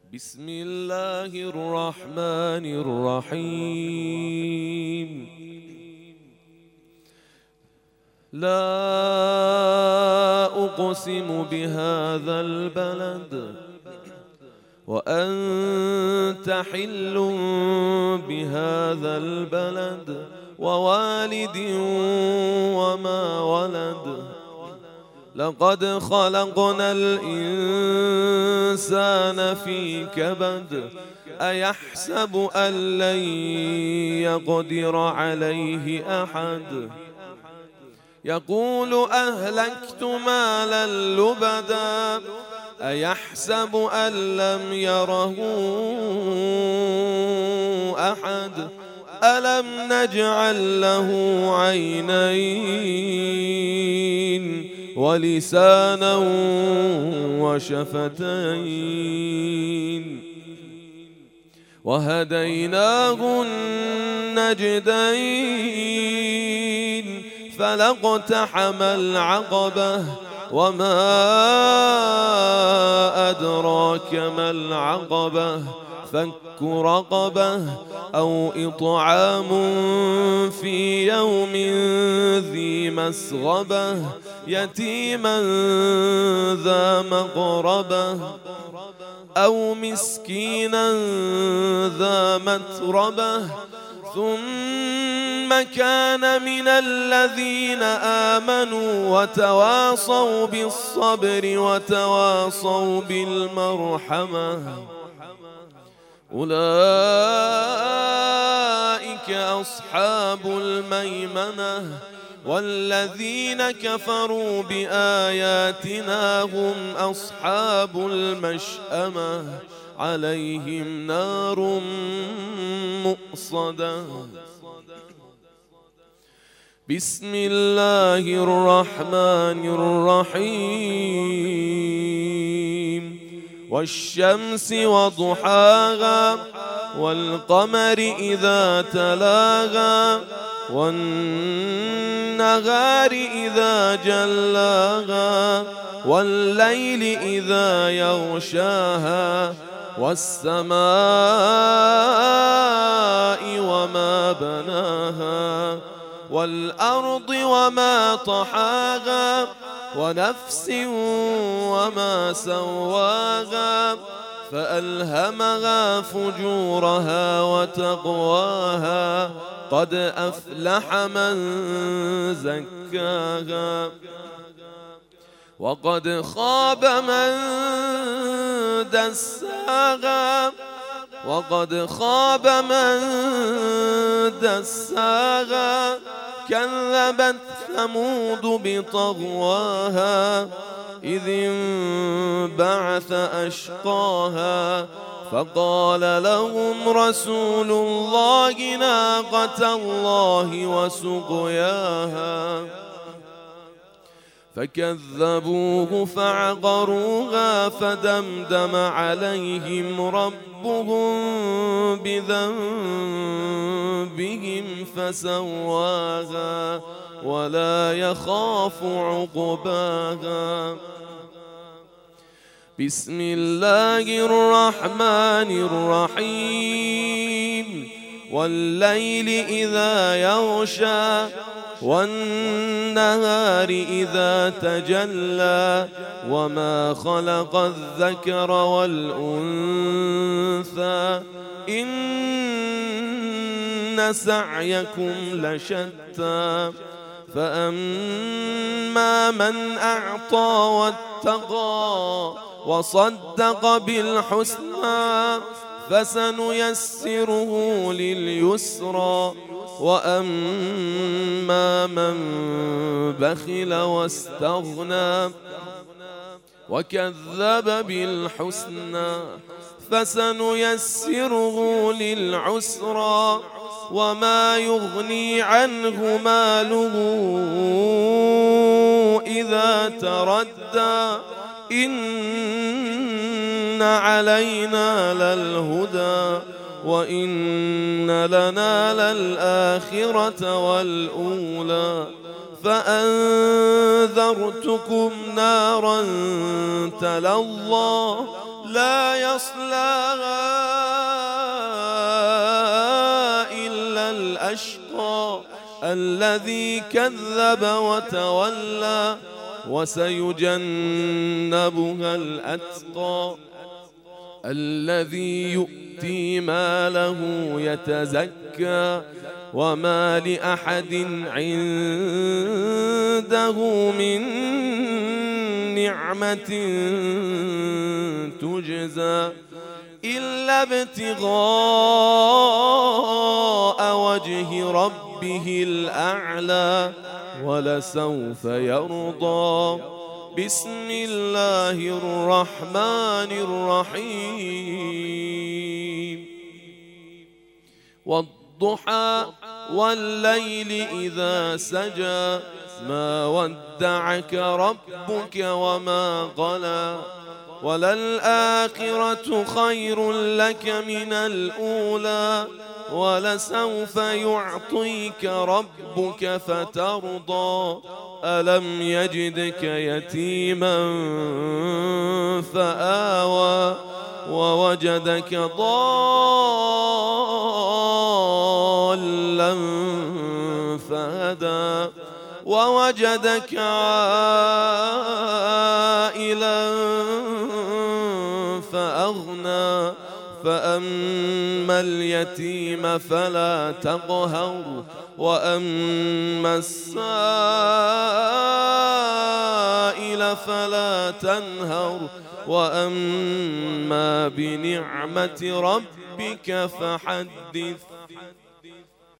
بسم الله الرحمن الرحيم. لا أقسم بهذا البلد وأنت حل بهذا البلد ووالد وما ولد. لقد خلقنا الإنسان في كبد. أيحسب أن لن يقدر عليه أحد. يقول أهلكت مالا لبدا. أيحسب أن لم يره أحد. ألم نجعل له عينين ولسانا وشفتين وهديناه النجدين. فلاقتحم العقبة وما أدراك ما العقبة. فك رقبة أو إطعام في يوم ذي مسغبة يتيما ذا مقربة أو مسكينا ذا متربة. ثم كان من الذين آمنوا وتواصوا بالصبر وتواصوا بالمرحمة. أولئك أصحاب الميمنة. والذين كفروا بآياتنا هم أصحاب المشأمة. عليهم نار مؤصدة. بسم الله الرحمن الرحيم. والشمس وضحاها والقمر إذا تلاها والنهار إذا جلاها والليل إذا يغشاها والسماء وما بناها والأرض وما طحاها ونفس وما سواها فألهمها فجورها وتقواها. قد أفلح من زكاها وقد خاب من دساها. وقد خاب من دساها. كذبت ثمود بطغواها إذ انبعث أشقاها. فقال لهم رسول الله ناقة الله وسقياها. فكذبوه فعقروها فدمدم عليهم ربهم بذنبهم فسواها ولا يخاف عقباها. بسم الله الرحمن الرحيم. والليل إذا يغشى والنهار إذا تجلى وما خلق الذكر والأنثى إن سعيكم لشتى. فأما من أعطى واتقى وصدق بالحسنى فسنيسره لليسرى. وأما من بخل واستغنى وكذب بالحسنى فسنيسره للعسرى. وما يغني عنه ماله إذا تردى. إن علينا للهدى وإن لنا للآخرة والأولى. فأنذرتكم نارا تلظى لا يصلاها إلا الأشقى الذي كذب وتولى وسيجنبها الأتقى الذي يؤتي ماله يتزكى وما لأحد عنده من نعمة تجزى إلا ابتغاء وجه ربه الأعلى ولسوف يرضى. بسم الله الرحمن الرحيم والضحى والليل إذا سجى ما ودعك ربك وما قلى وللآخرة خير لك من الأولى ولسوف يعطيك ربك فترضى ألم يجدك يتيما فآوى ووجدك ضالا فهدى ووجدك عائلا فأغنى فأما اليتيم فلا تقهر وأما السائل فلا تنهر وأما بنعمة ربك فحدث.